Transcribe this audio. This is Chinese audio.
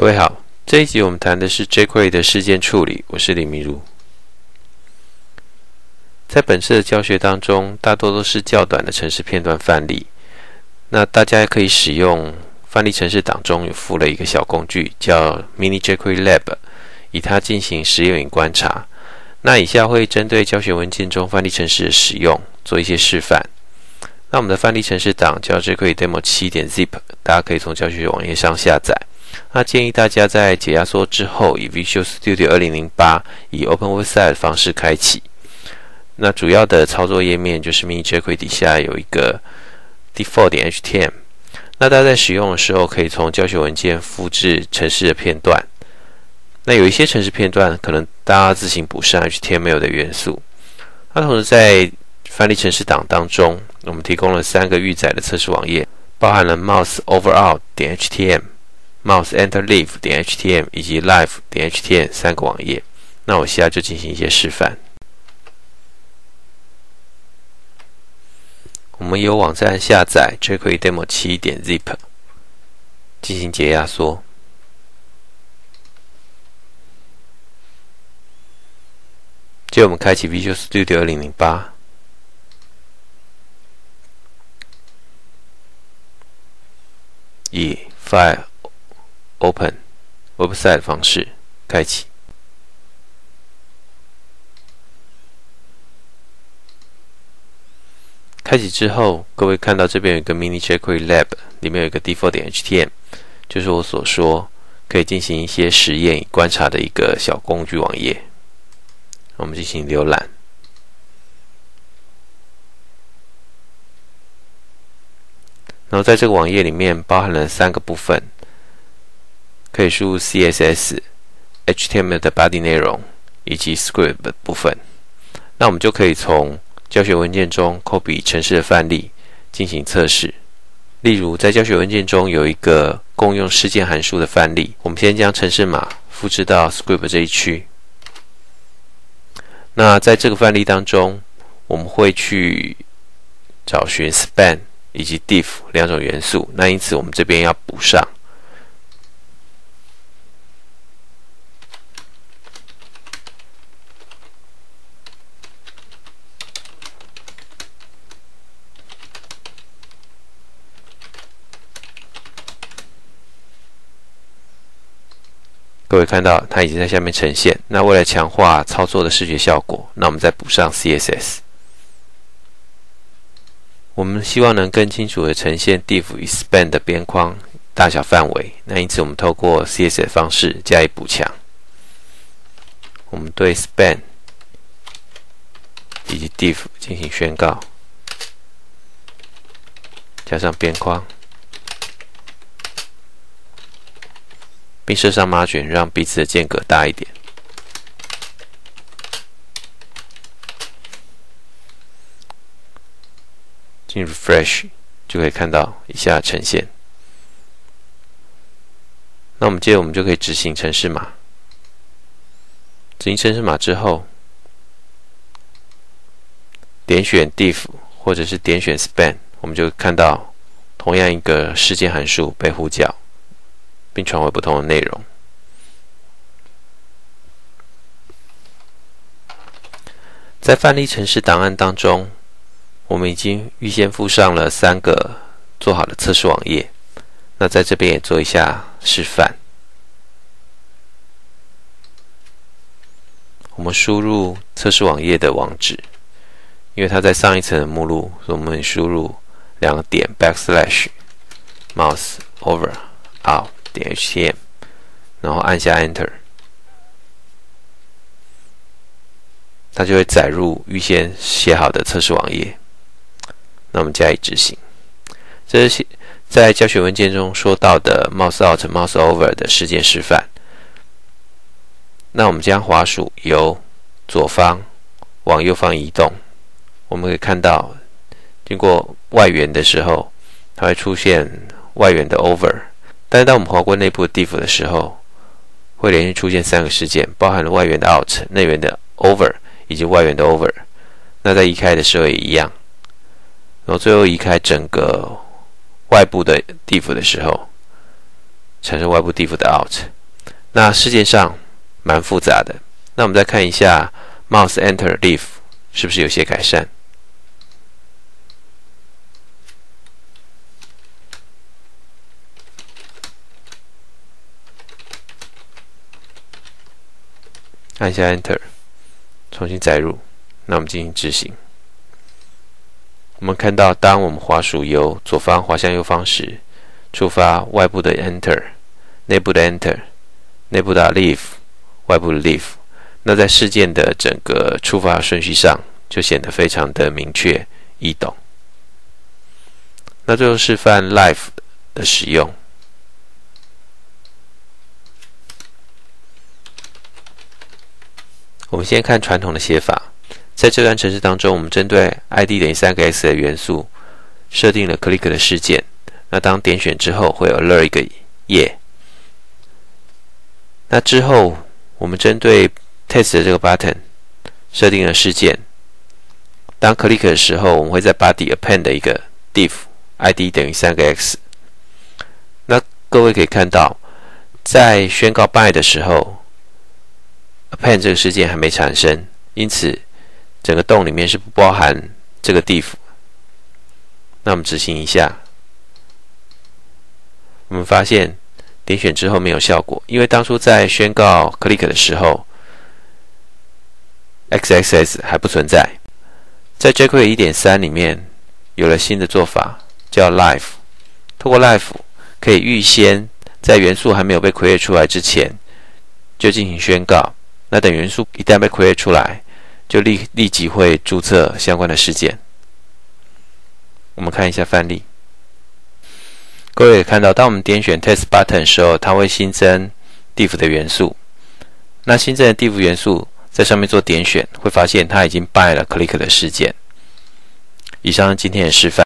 各位好，这一集我们谈的是 jQuery 的事件处理，我是李明如。在本次的教学当中，大多都是较短的程式片段范例。那大家可以使用范例程式档中有附了一个小工具，叫 Mini jQuery Lab， 以它进行实验与观察。那以下会针对教学文件中范例程式的使用做一些示范。那我们的范例程式档叫 jQuery Demo 7.zip， 大家可以从教学网页上下载。那建议大家在解压缩之后，以 Visual Studio 2008以 OpenWebSite 的方式开启。那主要的操作页面就是 Mini jQuery 底下有一个 default.html。那大家在使用的时候，可以从教学文件复制程式的片段。那有一些程式片段可能大家自行补上 HTML 的元素。那同时在范例程式档当中，我们提供了3个预载的测试网页，包含了 mouseoverout.html、mouseEnterLeave.html 以及 live.html 3个网页。那我现在就进行一些示范。我们由网站下载 jQuery Demo 7.zip 进行解压缩。接着我们开启 Visual Studio 2008，以 File Open Website 的方式开启。开启之后，各位看到这边有一个 Mini jQuery Lab， 里面有一个 default.html， 就是我所说可以进行一些实验与观察的一个小工具网页。我们进行浏览。然后在这个网页里面包含了3个部分，可以输入 CSS、HTML 的 body 内容以及 script 的部分。那我们就可以从教学文件中 copy 程式的范例进行测试。例如在教学文件中有一个共用事件函数的范例，我们先将程式码复制到 script 这一区。那在这个范例当中，我们会去找寻 span 以及 diff 2种元素，那因此我们这边要补上。各位看到它已经在下面呈现。那为了强化操作的视觉效果，那我们再补上 CSS。我们希望能更清楚的呈现 diff 与 span 的边框大小范围，那因此我们透过 CSS 方式加以补强。我们对 span 以及 diff 进行宣告，加上边框，并设上 margin， 让彼此的间隔大一点。进 refresh 就可以看到以下呈现。那接着我们就可以执行程式码。执行程式码之后，点选 diff 或者是点选 span， 我们就看到同样一个事件函数被呼叫，并传回不同的内容。在范例程式档案当中，我们已经预先附上了3个做好的测试网页。那在这边也做一下示范。我们输入测试网页的网址，因为它在上一层的目录，所以我们输入2个点 \mouseoverout.html， 然后按下 Enter， 它就会载入预先写好的测试网页。那我们加以执行。这是在教学文件中说到的 mouseout、mouseover 的事件示范。那我们将滑鼠由左方往右方移动，我们可以看到，经过外缘的时候，它会出现外缘的 over， 但是当我们划过内部的 diff 的时候，会连续出现3个事件，包含了外缘的 out、内缘的 over 以及外缘的 over。那在移开的时候也一样。然后最后移开整个外部的 diff 的时候， 产生外部 diff 的 out。那事件上蛮复杂的。那我们再看一下 mouse enter leaf 是不是有些改善。按下 enter， 重新载入。那我们进行执行。我们看到，当我们滑鼠由左方滑向右方时，触发外部的 enter、内部的 enter、内部的 leaf、外部的 leaf。那在事件的整个触发顺序上，就显得非常的明确易懂。那最后示范 live 的使用。我们先看传统的写法，在这段程式当中，我们针对 id 等于3x 的元素设定了 click 的事件。那当点选之后，会 alert 一个页。那之后，我们针对 test 的这个 button 设定了事件。当 click 的时候，我们会在 body append 一个 diff id 等于3x。那各位可以看到，在宣告 buy 的时候，append 这个事件还没产生，因此整个洞里面是不包含这个 diff。那我们执行一下，我们发现点选之后没有效果，因为当初在宣告 click 的时候 XXS 还不存在。在 jQuery 1.3 里面有了新的做法，叫 live。透过 live 可以预先在元素还没有被 create 出来之前就进行宣告。那等元素一旦被 create 出来，就立即会注册相关的事件。我们看一下范例。各位也看到，当我们点选 test button 的时候，它会新增 diff 的元素。那新增的 diff 元素在上面做点选，会发现它已经 buy 了 click 的事件。以上是今天的示范。